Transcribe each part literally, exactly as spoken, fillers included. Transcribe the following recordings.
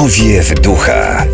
Powiew ducha.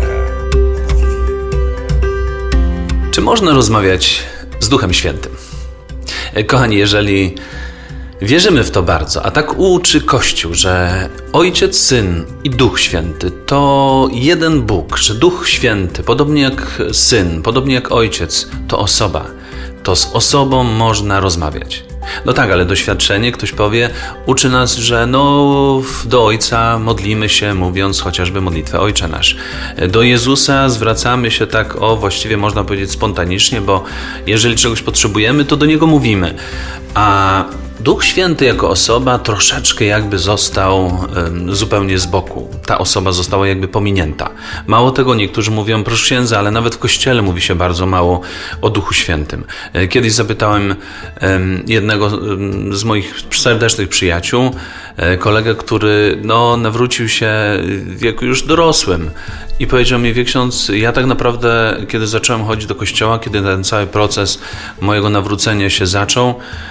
Czy można rozmawiać z Duchem Świętym? Kochani, jeżeli wierzymy w to bardzo, a tak uczy Kościół, że Ojciec, Syn i Duch Święty to jeden Bóg, że Duch Święty, podobnie jak Syn, podobnie jak Ojciec, to osoba, to z osobą można rozmawiać. No tak, ale doświadczenie, ktoś powie, uczy nas, że no do Ojca modlimy się, mówiąc chociażby modlitwę Ojcze Nasz. Do Jezusa zwracamy się tak, o właściwie można powiedzieć spontanicznie, bo jeżeli czegoś potrzebujemy, to do Niego mówimy. A Duch Święty jako osoba troszeczkę jakby został um, zupełnie z boku. Ta osoba została jakby pominięta. Mało tego, niektórzy mówią, proszę księdza, ale nawet w Kościele mówi się bardzo mało o Duchu Świętym. Kiedyś zapytałem um, jednego um, z moich serdecznych przyjaciół, um, kolegę, który no, nawrócił się w wieku już dorosłym i powiedział mi, wie ksiądz, ja tak naprawdę, kiedy zacząłem chodzić do kościoła, kiedy ten cały proces mojego nawrócenia się zaczął,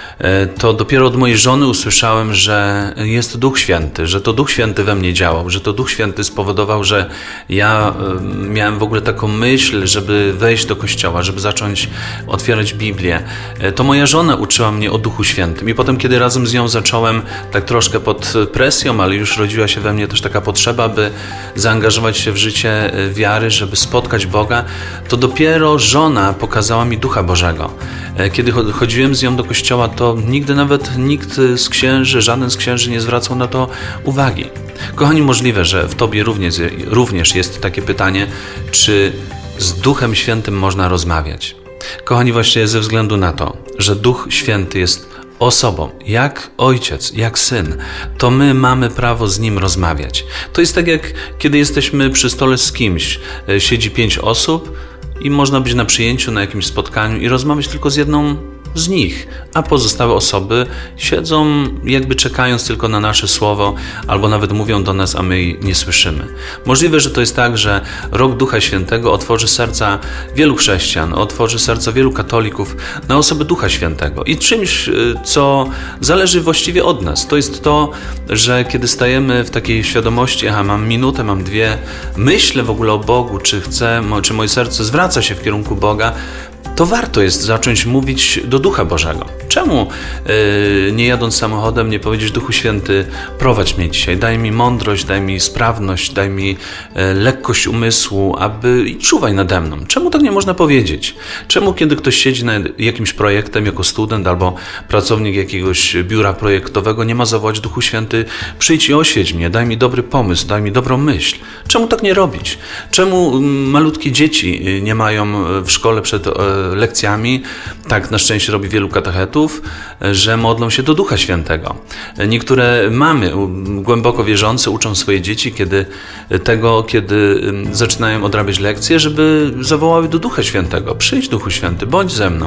to dopiero od mojej żony usłyszałem, że jest Duch Święty, że to Duch Święty we mnie działał, że to Duch Święty spowodował, że ja miałem w ogóle taką myśl, żeby wejść do kościoła, żeby zacząć otwierać Biblię. To moja żona uczyła mnie o Duchu Świętym i potem, kiedy razem z nią zacząłem tak troszkę pod presją, ale już rodziła się we mnie też taka potrzeba, by zaangażować się w życie wiary, żeby spotkać Boga, to dopiero żona pokazała mi Ducha Bożego. Kiedy chodziłem z nią do kościoła, to nigdy nawet nikt z księży, żaden z księży nie zwracał na to uwagi. Kochani, możliwe, że w Tobie również, również jest takie pytanie, czy z Duchem Świętym można rozmawiać? Kochani, właśnie ze względu na to, że Duch Święty jest osobą, jak Ojciec, jak Syn, to my mamy prawo z Nim rozmawiać. To jest tak, jak kiedy jesteśmy przy stole z kimś, siedzi pięć osób i można być na przyjęciu, na jakimś spotkaniu i rozmawiać tylko z jedną z nich, a pozostałe osoby siedzą jakby czekając tylko na nasze słowo, albo nawet mówią do nas, a my nie słyszymy. Możliwe, że to jest tak, że rok Ducha Świętego otworzy serca wielu chrześcijan, otworzy serca wielu katolików na osobę Ducha Świętego. I czymś, co zależy właściwie od nas, to jest to, że kiedy stajemy w takiej świadomości, aha, mam minutę, mam dwie, myślę w ogóle o Bogu, czy chcę, czy moje serce zwraca się w kierunku Boga, to warto jest zacząć mówić do Ducha Bożego. Czemu yy, nie jadąc samochodem nie powiedzieć, Duchu Święty, prowadź mnie dzisiaj, daj mi mądrość, daj mi sprawność, daj mi yy, lekkość umysłu, aby i czuwaj nade mną. Czemu tak nie można powiedzieć? Czemu kiedy ktoś siedzi nad jakimś projektem jako student albo pracownik jakiegoś biura projektowego, nie ma zawołać, Duchu Święty, przyjdź i oświeć mnie, daj mi dobry pomysł, daj mi dobrą myśl. Czemu tak nie robić? Czemu malutkie dzieci nie mają w szkole przed lekcjami, tak na szczęście robi wielu katechetów, że modlą się do Ducha Świętego. Niektóre mamy głęboko wierzące uczą swoje dzieci kiedy tego, kiedy zaczynają odrabiać lekcje, żeby zawołały do Ducha Świętego. Przyjdź, Duchu Święty, bądź ze mną.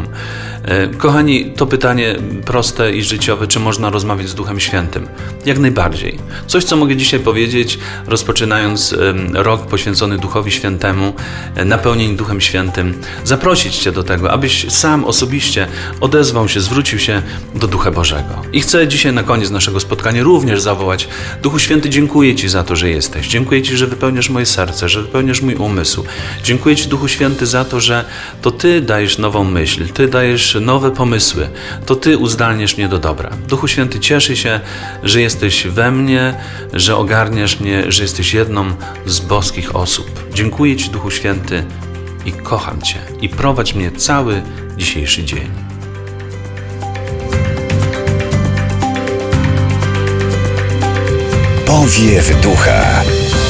Kochani, to pytanie proste i życiowe, czy można rozmawiać z Duchem Świętym? Jak najbardziej. Coś, co mogę dzisiaj powiedzieć, rozpoczynając rok poświęcony Duchowi Świętemu, napełnień Duchem Świętym, zaprosić Cię do tego, abyś sam osobiście odezwał się, zwrócił się do Ducha Bożego. I chcę dzisiaj na koniec naszego spotkania również zawołać, Duchu Święty, dziękuję Ci za to, że jesteś. Dziękuję Ci, że wypełniasz moje serce, że wypełniasz mój umysł. Dziękuję Ci, Duchu Święty, za to, że to Ty dajesz nową myśl, Ty dajesz nowe pomysły, to Ty uzdalniasz mnie do dobra. Duchu Święty, cieszę się, że jesteś we mnie, że ogarniasz mnie, że jesteś jedną z boskich osób. Dziękuję Ci, Duchu Święty, i kocham Cię i prowadź mnie cały dzisiejszy dzień. Powiew ducha.